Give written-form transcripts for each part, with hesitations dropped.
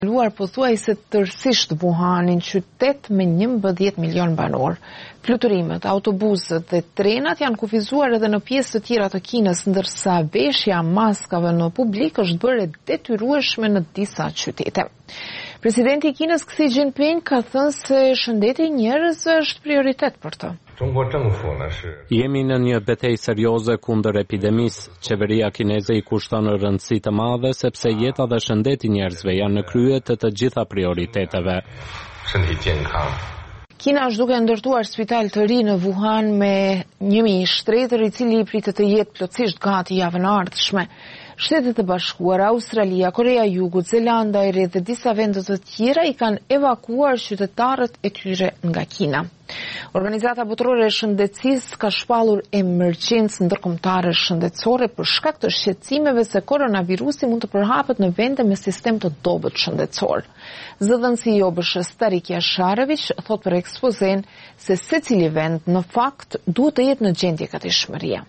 Luar pothuajse tërësisht Wuhanin, qytet me 11 milion banor. Fluturimet, autobuset dhe trenat janë kufizuar edhe në pjesë të tjera të Kinës, ndërsa veshja maskave në publik është bërë detyrueshme në disa qytete. Presidenti i Kinës Xi Jinping ka thënë se shëndeti i njerëzve është prioritet për të. Jemi në një betejë serioze kundër epidemisë. Qeveria kineze i kushton rëndësi të madhe sepse jeta dhe shëndeti i njerëzve janë në krye të gjitha prioriteteve. Kina është duke ndërtuar spital të ri në Wuhan me 1000 shtretër, i cili pritet të jetë plotësisht gati javën e ardhshme. Shtetet e Bashkuara, Australia, Korea e Jugut, Zelanda e Re dhe disa vende të tjera i kanë evakuuar qytetarët e tyre nga Kina. Organizata Botërore e Shëndetësisë ka shpallur emergjencë ndërkombëtare shëndetësore për shkak të shqetësimeve se koronavirusi mund të përhapet në vende me sistem të dobët shëndetësor. Zëdhënësi i OBSH-s Tarik Jasharević thot për ekspozen se secili vend në fakt duhet të jetë në gjendje gatishmërie.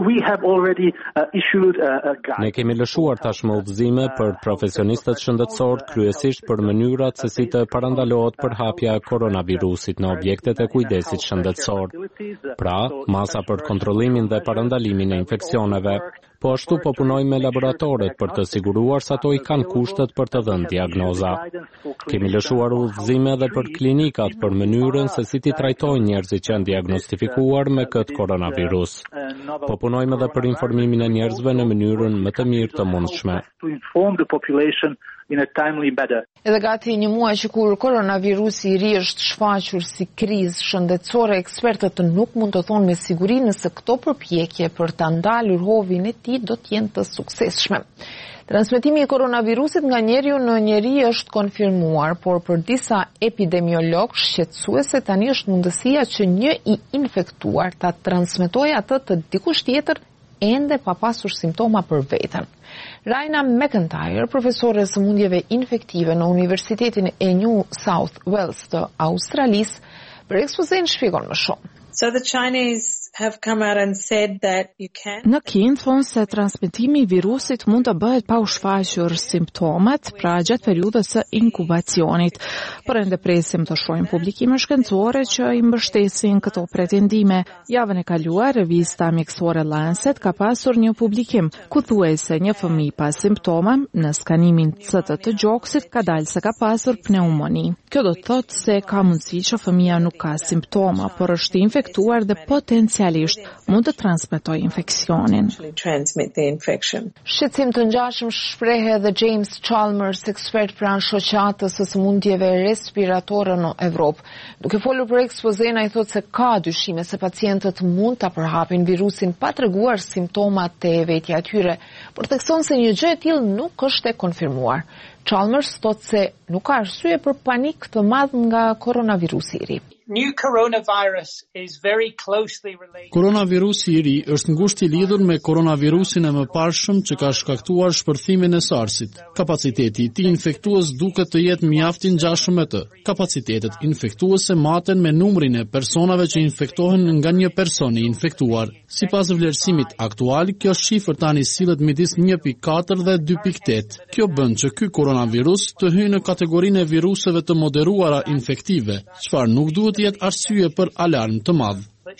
Ne kemi lëshuar tashmë udhëzime për profesionistët shëndetësor, kryesisht për mënyrat se si të parandalohet përhapja e koronavirusit në objektet e kujdesit shëndetësor. Pra, masa për kontrollimin dhe parandalimin e infeksioneve. Po ashtu po punojmë me laboratoret për të siguruar se ato i kanë kushtet për të dhënë diagnoza. Kemi lëshuar udhëzime edhe për klinikat për mënyrën se si ti trajtojnë njerëzit që janë diagnostifikuar me këtë koronavirus. Po punojmë edhe për informimin e njerëzve në mënyrën më të mirë të mundshme. Edhe gati një muaj që kur koronavirusi i ri është shfaqur si krizë shëndetësore, ekspertët nuk mund të thonë me siguri nëse këto përpjekje për ta ndalur hovin e tij do të jenë të suksesshme. Transmetimi i koronavirusit nga njeriu në njeri është konfirmuar, por për disa epidemiologë shqetësuese tani është mundësia që një i infektuar ta transmetojë atë të dikush tjetër ende pa pasur simptoma për veten. Raina McIntyre, profesore së mundjeve infektive në Universitetin e New South Wales të Australisë, për ekspozen shpjegon më shumë. So the Chinese have come out and said that you can. Në Kinë thonë se transmetimi i virusit mund të bëhet pa u shfaqur simptomat, pra gjatë periudhës së inkubacionit. Por ende presim të shohim publikime shkencore që i mbështesin këto pretendime. Javën e kaluar, revista mjekësore Lancet ka pasur një publikim ku thuaj se një fëmijë pa simptoma në skanimin CT të gjoksit ka dalë se ka pasur pneumoni. Kjo do të thotë se ka mundësi që fëmia nuk ka simptoma, por është infektuar dhe potencialisht mund të transmetojë infeksionin. Shqetësim të ngjashëm shpreh edhe James Chalmers, ekspert pranë shoqatës së sëmundjeve respiratore në Evropë. Duke folur për ekspozen, ai thotë se ka dyshime se pacientët mund ta përhapin virusin pa treguar simptomat të vetja e tyre, por thekson se një gjë e tillë nuk është e konfirmuar. Chalmers thotë se nuk ka arsye për panik të madh nga koronavirusi i ri. Koronavirusi i ri është ngushtë i lidhur me koronavirusin e mëparshëm që ka shkaktuar shpërthimin e SARS-it. Kapaciteti i tij infektues duket të jetë mjaft i ngjashëm me të. Kapacitetet infektuese maten me numrin e personave që infektohen nga një person i infektuar. Sipas vlerësimit aktual, kjo shifër tani sillet midis 1.4 dhe 2.8. Kjo bën që ky koronavirus të hyjë në kategorinë e viruseve të moderuara infektive, çfarë nuk duhet të jetë arsye për alarm të madh.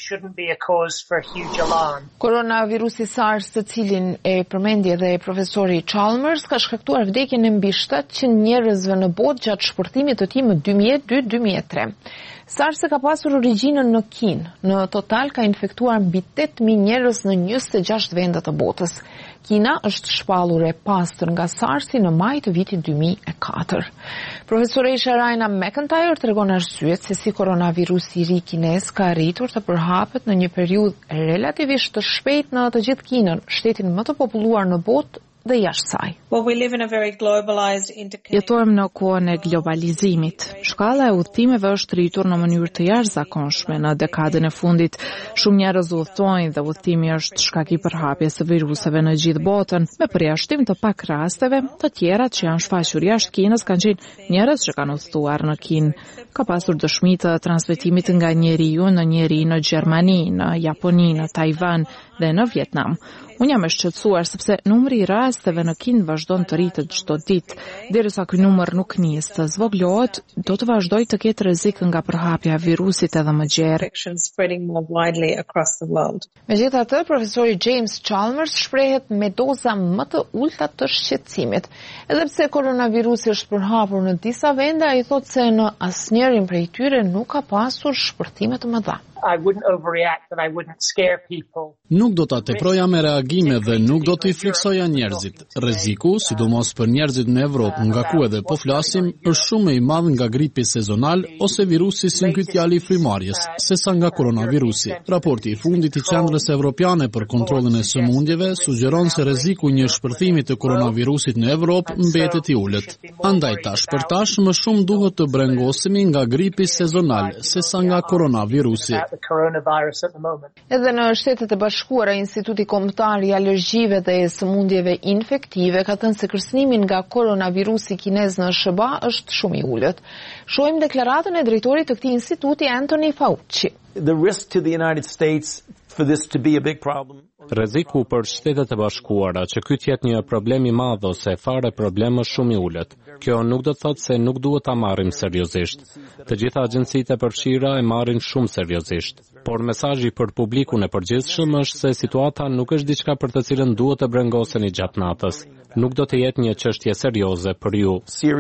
Koronavirusi SARS, të cilin e përmendi edhe profesori Chalmers, ka shkaktuar vdekjen e mbi 700 njerëzve në botë gjatë shpërthimit të tij më 2002-2003. SARS ka pasur origjinën në Kinë. Në total ka infektuar mbi 8.000 njerëz në 26 vende të botës. Kina është shpallur e pastër nga SARS-i në maj të vitit 2004. Profesoresha Raina McIntyre tregon arsyet se si koronavirusi i ri kinez ka arritur të përhapet në një periudhë relativisht të shpejtë në të gjithë Kinën, shtetin më të populluar në botë dhe jashtë saj. Jetojmë në kohën e globalizimit. Shkalla e udhëtimeve është rritur në mënyrë të jashtëzakonshme në dekadën e fundit. Shumë njerëz udhtojnë dhe udhëtimi është shkak i përhapjes së viruseve në gjithë botën, me përjashtim të pak rasteve, të tjerat që janë shfaqur jashtë Kinës kanë qenë njerëz që kanë udhëtuar në Kinë. Ka pasur dëshmi të transmetimit nga njeriu në njeri në Gjermani, në Japoni, në Taiwan dhe në Vietnam. Unë jam e shqetësuar sepse numri I rasteve në Kinë vazhdon të rritet çdo ditë. Derisa ky numër nuk nis të zvoglohet, do të vazhdojë të ketë rrezik nga përhapja e virusit edhe më gjerë. Megjithatë, profesori James Chalmers shprehet me doza më të ulta të shqetësimit. Edhe pse koronavirusi është përhapur në disa vende, ai thotë se në asnjërin prej tyre nuk ka pasur shpërthime të mëdha. Nuk do ta teproja me reagime dhe nuk do të I friksoja njerëzit. Rreziku, sidomos për njerëzit në Evropë, nga ku edhe po flasim, është shumë I madh nga gripi sezonal ose virusi sinkujtjali I frymarrjes, sesa nga koronavirusi. Raporti I fundit I Qendrës Evropiane për kontrollin e sëmundjeve sugjeron se rreziku I një shpërthimi të koronavirusit në Evropë mbetet I ulët. Andaj tash për tash më shumë duhet të brengosemi nga gripi sezonal, sesa nga koronavirusi. Edhe në Shtetet e Bashkuara, Instituti Kombëtar I Alergjive dhe Sëmundjeve Infektive ka thënë se kërcënimi nga koronavirusi kinez në SBA është shumë I ulët. Shohim deklaratën e drejtorit të këtij instituti Anthony Fauci. The risk to the United States for this to be a big problem. Rreziku për Shtetet e Bashkuara që ky të jetë një problem I madh ose fare problem është shumë I ulët. Kjo nuk do të thotë se nuk duhet ta marrim seriozisht. Të gjitha agjencitë e përfshira e marrin shumë seriozisht. Por mesazhi për publikun e përgjithshëm është se situata nuk është diçka për të cilën duhet të brengoseni gjatë natës. Nuk do të jetë një çështje serioze për ju.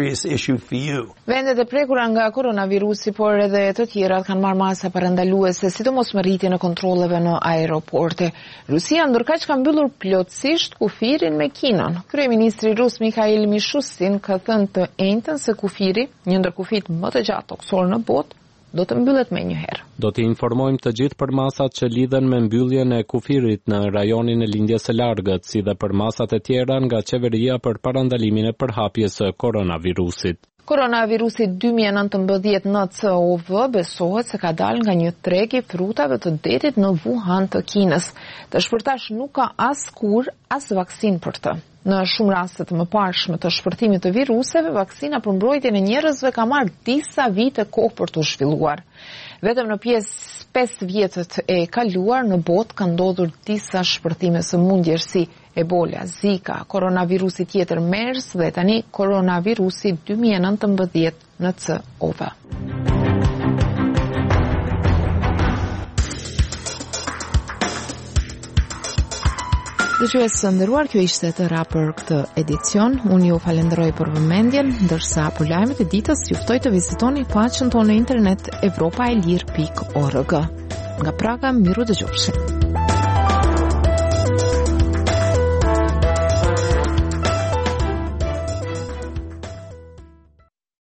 Vendet e prekura nga koronavirusi, por edhe të tjerat kanë marrë masa parandaluese, sidomos me rritjen e kontrolleve në aeroporte. Rusia ndërkaq ka mbyllur plotësisht kufirin me Kinën. Kryeministri rus Mikhail Mishustin ka thënë të njëjtën se kufiri, një ndër kufit më të gjatë toksor në botë, do të mbyllet menjëherë. Do t'i informojmë të gjithë për masat që lidhen me mbylljen e kufirit në rajonin e lindjes së largët, si dhe për masat e tjera nga qeveria për parandalimin e përhapjes së koronavirusit. Koronavirusi 2019 në COV besohet se ka dalë nga një treg I frutave të detit në Wuhan të Kinës. Të shpërtash nuk ka as vaksinë për të. Në shumë raste të mëparshme të shpërthimit të viruseve, vaksina për mbrojtjen e njerëzve ka marrë disa vite kohë për të zhvilluar. Vetëm në pjesë 5 vjetët e kaluar në botë ka ndodhur disa shpërthime sëmundjesh si Ebola, Zika, koronavirusi tjetër MERS dhe tani koronavirusi 2019 në COV. Dëgjues të nderuar, kjo ishte të ra për këtë edicion. Unë ju falenderoj për vëmendjen, ndërsa për lajmet e ditës ju ftoj të vizitoni faqen tonë në internet evropaelir.org. Nga Praga, miru dëgjofshim.